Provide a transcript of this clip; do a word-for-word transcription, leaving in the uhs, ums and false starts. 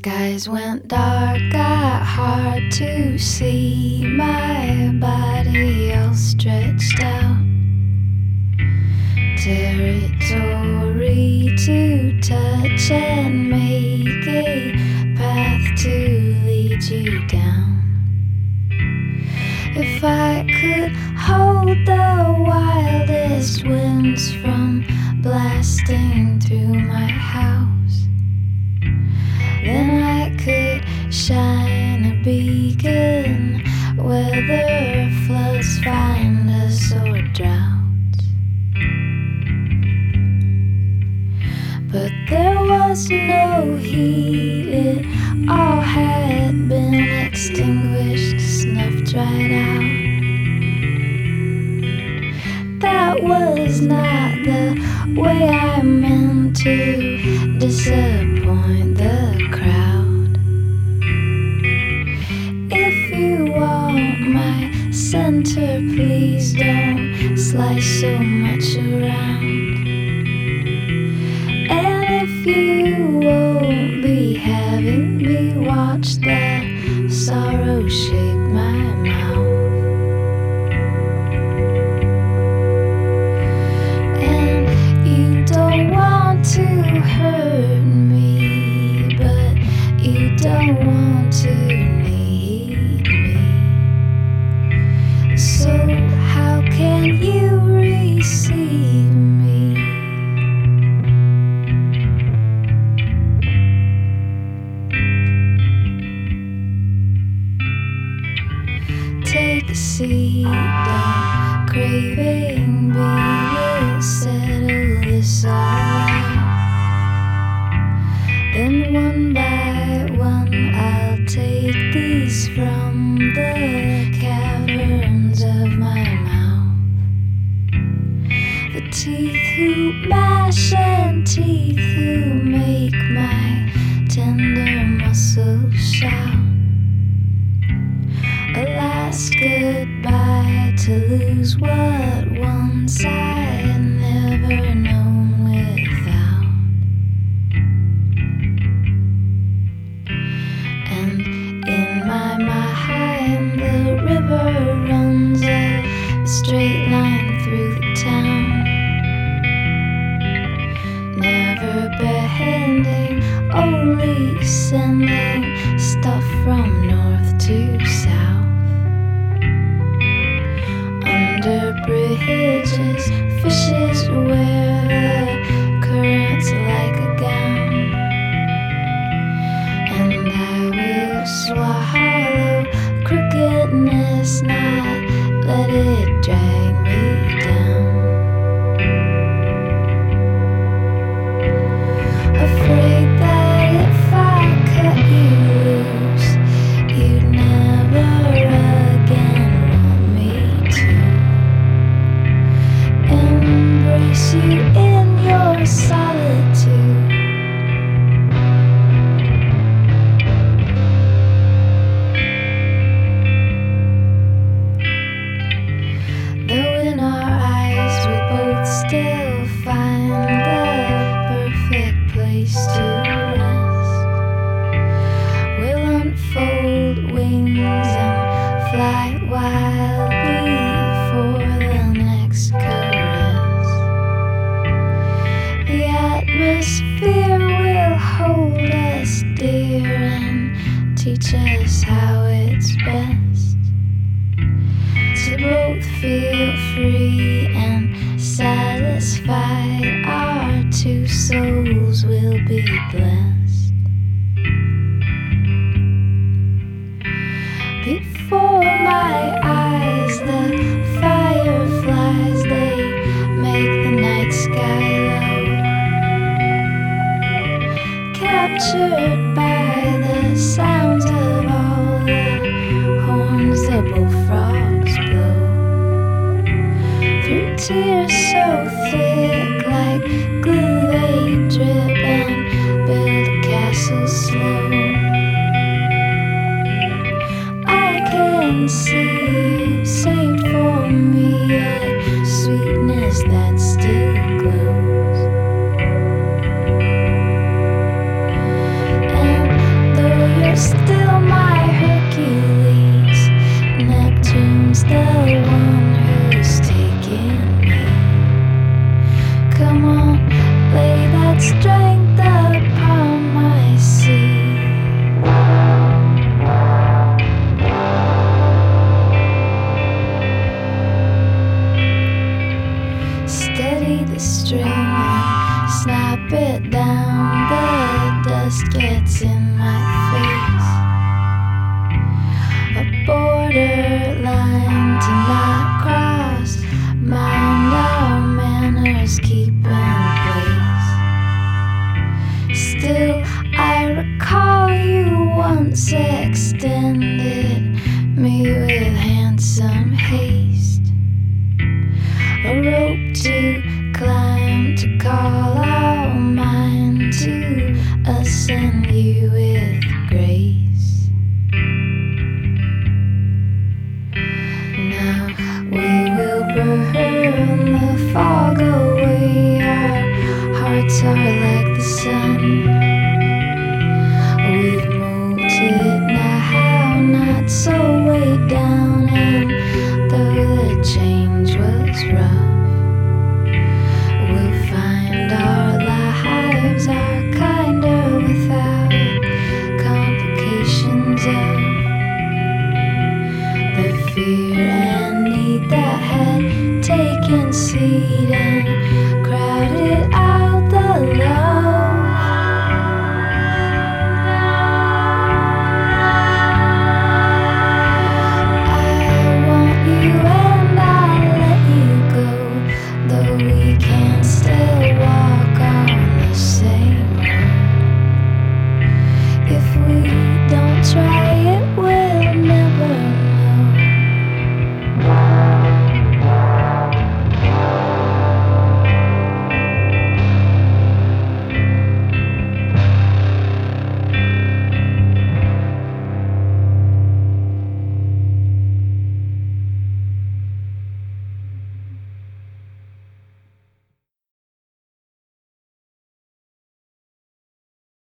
skies went dark, got hard to see, my body all stretched out. Territory to touch and make a path to lead you down. If I could hold the wildest winds from blasting through my house, then I could shine a beacon, whether floods find us or droughts. But there was no heat, it all had been extinguished, snuffed right out. That was not the way I meant to disappoint the crowd. If you want my center, please don't slice so much around. And if you won't be having me watch that sorrow shape my mouth. And you don't want to hurt me, but you don't want to need me. So how can you receive me? Take a seat, don't craving be, we'll settle this all out. Then one by one I'll take these from the caverns of my mouth. The teeth who mash and teeth who make my tender muscles shout. A last goodbye to lose what once I had never known without. And in my mind the river runs a straight line through the town, never bending, only sending stuff from north to south. Under bridges, fishes wear the currents like a gown, and I will swallow crookedness, not let it drag me down. Afraid that if I cut you loose, you'd never again want me to embrace you in your solitude. Though in our eyes we both still find the perfect place to rest, we'll unfold wings and fly wildly for the next caress. The atmosphere will hold us dear and teach us how it's best to both feel free and satisfied. Our two souls will be blessed. Before my eyes the fireflies, they make the night sky low, captured by the sounds of all the horns the bullfrogs blow. Through tears so thick like glue they drip and build a castle slow. I can see you saved for me, a sweetness that still glows. And poured strength upon my sea. Steady the string and snap it down. The dust gets in my face. A borderline to not cross. Mind our manners keep in place. Still, I recall you once extended me with handsome haste. A rope to climb, to call out mine, to ascend you with grace.